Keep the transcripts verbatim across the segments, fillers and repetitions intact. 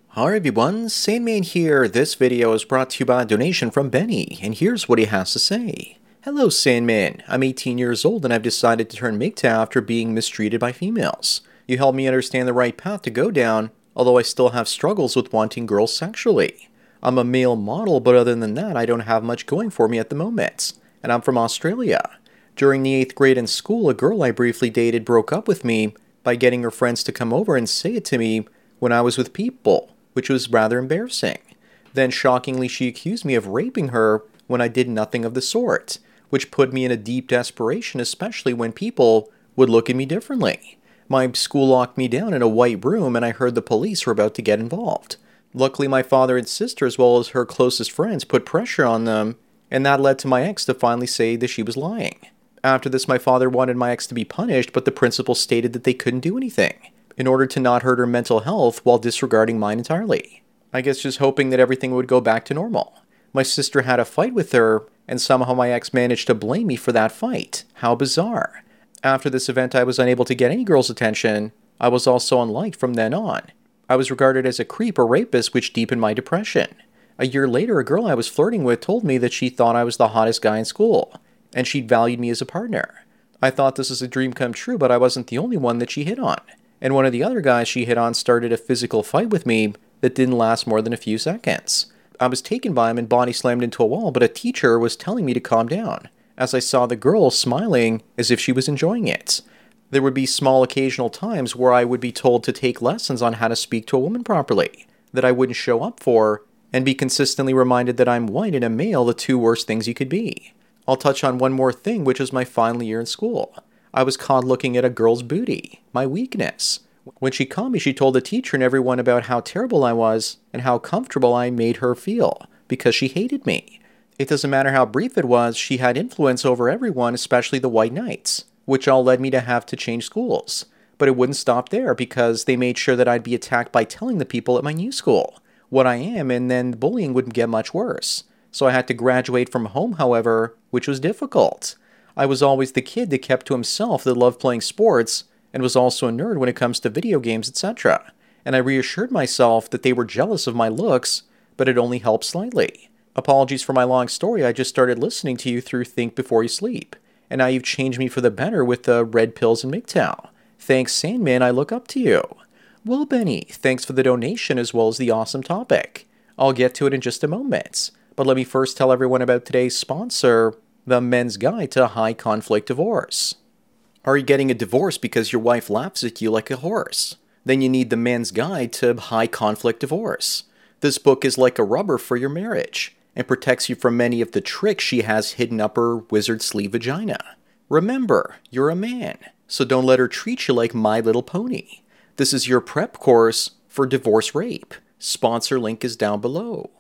Hi everyone, Sandman here. This video is brought to you by a donation from Benny, and here's what he has to say. Hello Sandman, I'm eighteen years old and I've decided to turn M G T O W after being mistreated by females. You helped me understand the right path to go down, although I still have struggles with wanting girls sexually. I'm a male model, but other than that I don't have much going for me at the moment, and I'm from Australia. During the eighth grade in school, a girl I briefly dated broke up with me by getting her friends to come over and say it to me when I was with people, which was rather embarrassing. Then shockingly she accused me of raping her when I did nothing of the sort, which put me in a deep desperation, especially when people would look at me differently. My school locked me down in a white room and I heard the police were about to get involved. Luckily my father and sister, as well as her closest friends, put pressure on them, and that led to my ex to finally say that she was lying. After this, my father wanted my ex to be punished, but the principal stated that they couldn't do anything, in order to not hurt her mental health while disregarding mine entirely. I guess just hoping that everything would go back to normal. My sister had a fight with her, and somehow my ex managed to blame me for that fight. How bizarre. After this event, I was unable to get any girl's attention. I was also unliked from then on. I was regarded as a creep or rapist, which deepened my depression. A year later, a girl I was flirting with told me that she thought I was the hottest guy in school, and she'd valued me as a partner. I thought this was a dream come true, but I wasn't the only one that she hit on. And one of the other guys she hit on started a physical fight with me that didn't last more than a few seconds. I was taken by him and body slammed into a wall, but a teacher was telling me to calm down, as I saw the girl smiling as if she was enjoying it. There would be small occasional times where I would be told to take lessons on how to speak to a woman properly, that I wouldn't show up for, and be consistently reminded that I'm white and a male, the two worst things you could be. I'll touch on one more thing, which was my final year in school. I was caught looking at a girl's booty, my weakness. When she caught me, she told the teacher and everyone about how terrible I was and how comfortable I made her feel, because she hated me. It doesn't matter how brief it was, she had influence over everyone, especially the white knights, which all led me to have to change schools. But it wouldn't stop there, because they made sure that I'd be attacked by telling the people at my new school what I am, and then bullying wouldn't get much worse. So I had to graduate from home, however, which was difficult. I was always the kid that kept to himself, that loved playing sports, and was also a nerd when it comes to video games, et cetera. And I reassured myself that they were jealous of my looks, but it only helped slightly. Apologies for my long story, I just started listening to you through Think Before You Sleep, and now you've changed me for the better with the red pills and M G T O W. Thanks, Sandman, I look up to you. Well, Benny, thanks for the donation as well as the awesome topic. I'll get to it in just a moment, but let me first tell everyone about today's sponsor, The Men's Guide to High Conflict Divorce. Are you getting a divorce because your wife laughs at you like a horse? Then you need The Men's Guide to High Conflict Divorce. This book is like a rubber for your marriage and protects you from many of the tricks she has hidden up her wizard sleeve vagina. Remember, you're a man, so don't let her treat you like My Little Pony. This is your prep course for divorce rape. Sponsor link is down below.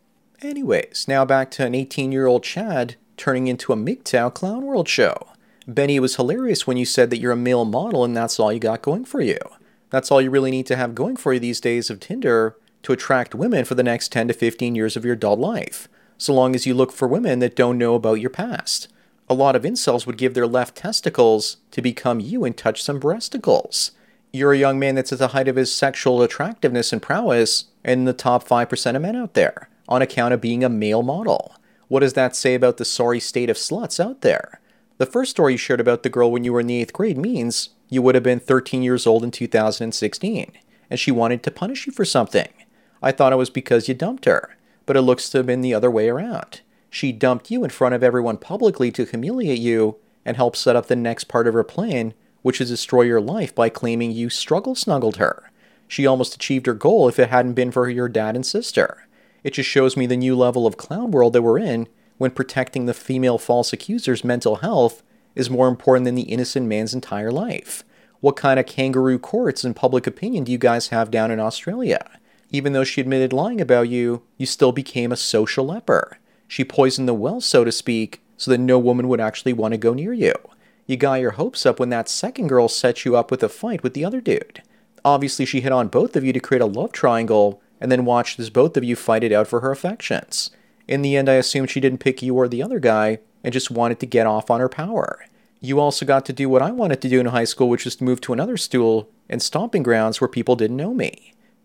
Anyways, now back to an eighteen-year-old Chad turning into a M G T O W Clown World show. Benny, it was hilarious when you said that you're a male model and that's all you got going for you. That's all you really need to have going for you these days of Tinder to attract women for the next ten to fifteen years of your adult life, so long as you look for women that don't know about your past. A lot of incels would give their left testicles to become you and touch some breasticles. You're a young man that's at the height of his sexual attractiveness and prowess and in the top five percent of men out there, on account of being a male model. What does that say about the sorry state of sluts out there? The first story you shared about the girl when you were in the eighth grade means you would have been thirteen years old in two thousand sixteen, and she wanted to punish you for something. I thought it was because you dumped her, but it looks to have been the other way around. She dumped you in front of everyone publicly to humiliate you and help set up the next part of her plan, which is destroy your life by claiming you struggle snuggled her. She almost achieved her goal if it hadn't been for your dad and sister. It just shows me the new level of clown world that we're in, when protecting the female false accuser's mental health is more important than the innocent man's entire life. What kind of kangaroo courts and public opinion do you guys have down in Australia? Even though she admitted lying about you, you still became a social leper. She poisoned the well, so to speak, so that no woman would actually want to go near you. You got your hopes up when that second girl set you up with a fight with the other dude. Obviously, she hit on both of you to create a love triangle, and then watched as both of you fight it out for her affections. In the end, I assumed she didn't pick you or the other guy, and just wanted to get off on her power. You also got to do what I wanted to do in high school, which was to move to another stool and stomping grounds where people didn't know me.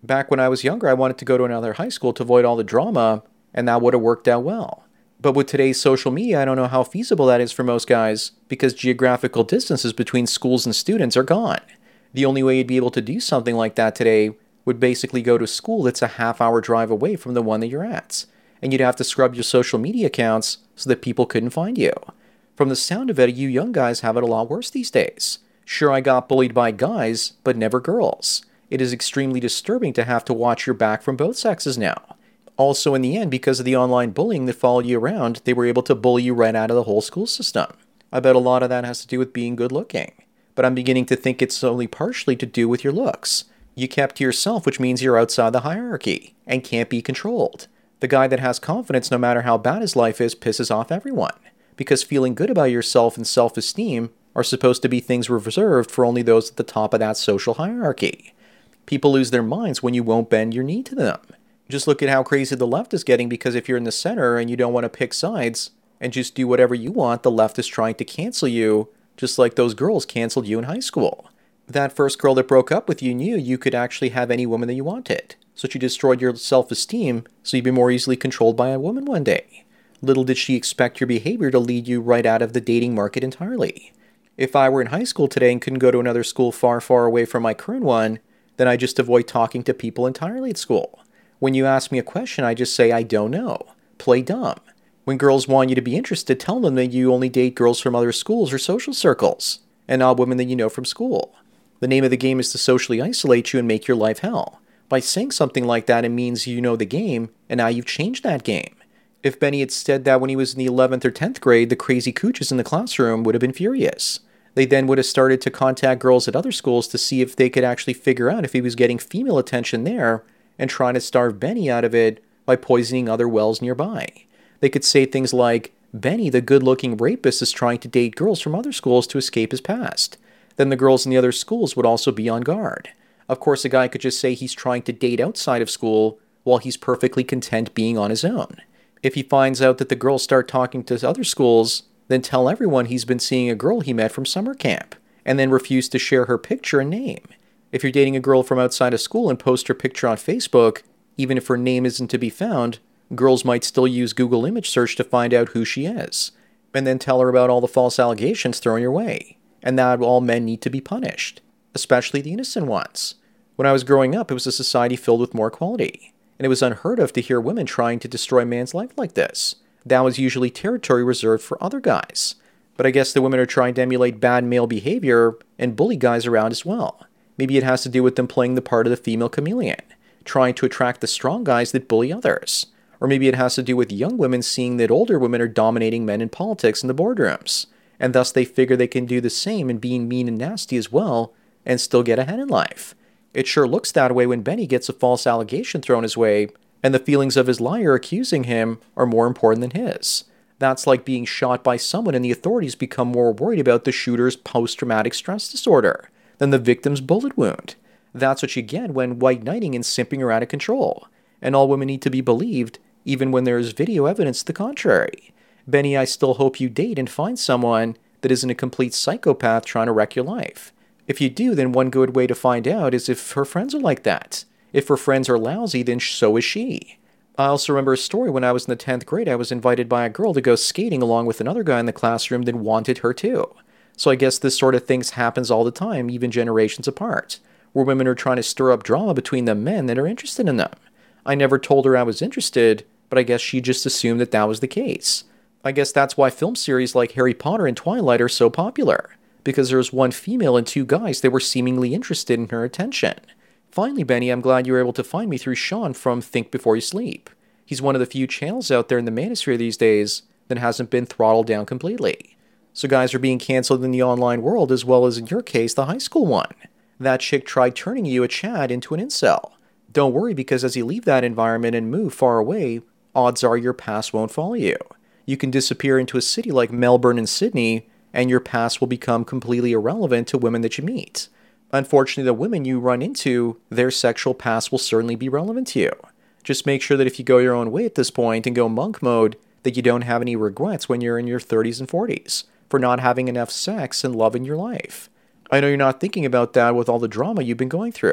Back when I was younger, I wanted to go to another high school to avoid all the drama, and that would have worked out well. But with today's social media, I don't know how feasible that is for most guys, because geographical distances between schools and students are gone. The only way you'd be able to do something like that today would basically go to school that's a half-hour drive away from the one that you're at. And you'd have to scrub your social media accounts so that people couldn't find you. From the sound of it, you young guys have it a lot worse these days. Sure, I got bullied by guys, but never girls. It is extremely disturbing to have to watch your back from both sexes now. Also, in the end, because of the online bullying that followed you around, they were able to bully you right out of the whole school system. I bet a lot of that has to do with being good looking. But I'm beginning to think it's only partially to do with your looks. You kept to yourself, which means you're outside the hierarchy and can't be controlled. The guy that has confidence, no matter how bad his life is, pisses off everyone. Because feeling good about yourself and self-esteem are supposed to be things reserved for only those at the top of that social hierarchy. People lose their minds when you won't bend your knee to them. Just look at how crazy the left is getting, because if you're in the center and you don't want to pick sides and just do whatever you want, the left is trying to cancel you, just like those girls canceled you in high school. That first girl that broke up with you knew you could actually have any woman that you wanted. So she destroyed your self-esteem so you'd be more easily controlled by a woman one day. Little did she expect your behavior to lead you right out of the dating market entirely. If I were in high school today and couldn't go to another school far, far away from my current one, then I just avoid talking to people entirely at school. When you ask me a question, I just say, I don't know. Play dumb. When girls want you to be interested, tell them that you only date girls from other schools or social circles, and not women that you know from school. The name of the game is to socially isolate you and make your life hell. By saying something like that, it means you know the game, and now you've changed that game. If Benny had said that when he was in the eleventh or tenth grade, the crazy cooches in the classroom would have been furious. They then would have started to contact girls at other schools to see if they could actually figure out if he was getting female attention there, and trying to starve Benny out of it by poisoning other wells nearby. They could say things like, Benny, the good-looking rapist, is trying to date girls from other schools to escape his past. Then the girls in the other schools would also be on guard. Of course, a guy could just say he's trying to date outside of school while he's perfectly content being on his own. If he finds out that the girls start talking to other schools, then tell everyone he's been seeing a girl he met from summer camp, and then refuse to share her picture and name. If you're dating a girl from outside of school and post her picture on Facebook, even if her name isn't to be found, girls might still use Google image search to find out who she is, and then tell her about all the false allegations thrown your way, and that all men need to be punished, especially the innocent ones. When I was growing up, it was a society filled with more equality, and it was unheard of to hear women trying to destroy a man's life like this. That was usually territory reserved for other guys. But I guess the women are trying to emulate bad male behavior and bully guys around as well. Maybe it has to do with them playing the part of the female chameleon, trying to attract the strong guys that bully others. Or maybe it has to do with young women seeing that older women are dominating men in politics in the boardrooms, and thus they figure they can do the same and being mean and nasty as well, and still get ahead in life. It sure looks that way when Benny gets a false allegation thrown his way, and the feelings of his liar accusing him are more important than his. That's like being shot by someone and the authorities become more worried about the shooter's post-traumatic stress disorder than the victim's bullet wound. That's what you get when white knighting and simping are out of control, and all women need to be believed, even when there is video evidence to the contrary. Benny, I still hope you date and find someone that isn't a complete psychopath trying to wreck your life. If you do, then one good way to find out is if her friends are like that. If her friends are lousy, then so is she. I also remember a story when I was in the tenth grade. I was invited by a girl to go skating along with another guy in the classroom that wanted her too. So I guess this sort of thing happens all the time, even generations apart, where women are trying to stir up drama between the men that are interested in them. I never told her I was interested, but I guess she just assumed that that was the case. I guess that's why film series like Harry Potter and Twilight are so popular, because there was one female and two guys that were seemingly interested in her attention. Finally, Benny, I'm glad you were able to find me through Sean from Think Before You Sleep. He's one of the few channels out there in the manosphere these days that hasn't been throttled down completely. So guys are being canceled in the online world as well as in your case, the high school one. That chick tried turning you, a Chad, into an incel. Don't worry, because as you leave that environment and move far away, odds are your past won't follow you. You can disappear into a city like Melbourne and Sydney, and your past will become completely irrelevant to women that you meet. Unfortunately, the women you run into, their sexual past will certainly be relevant to you. Just make sure that if you go your own way at this point and go monk mode, that you don't have any regrets when you're in your thirties and forties for not having enough sex and love in your life. I know you're not thinking about that with all the drama you've been going through.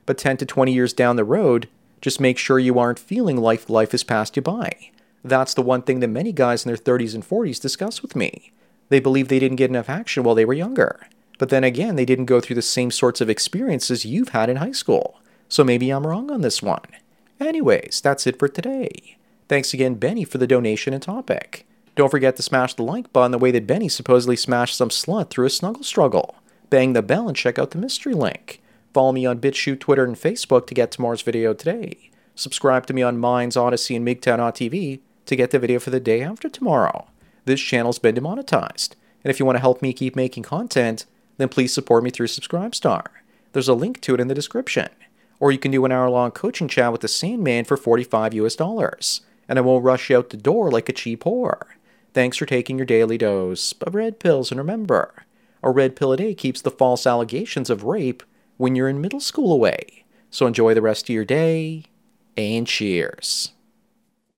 But ten to twenty years down the road, just make sure you aren't feeling like life has passed you by. That's the one thing that many guys in their thirties and forties discuss with me. They believe they didn't get enough action while they were younger. But then again, they didn't go through the same sorts of experiences you've had in high school. So maybe I'm wrong on this one. Anyways, that's it for today. Thanks again, Benny, for the donation and topic. Don't forget to smash the like button the way that Benny supposedly smashed some slut through a snuggle struggle. Bang the bell and check out the mystery link. Follow me on BitChute, Twitter, and Facebook to get tomorrow's video today. Subscribe to me on Minds, Odyssey, and MGTOW dot T V to get the video for the day after tomorrow. This channel's been demonetized, and if you want to help me keep making content, then please support me through Subscribestar. There's a link to it in the description. Or you can do an hour-long coaching chat with the Sandman for forty-five U S dollars, and I won't rush you out the door like a cheap whore. Thanks for taking your daily dose of red pills, and remember, a red pill a day keeps the false allegations of rape when you're in middle school away. So enjoy the rest of your day, and cheers.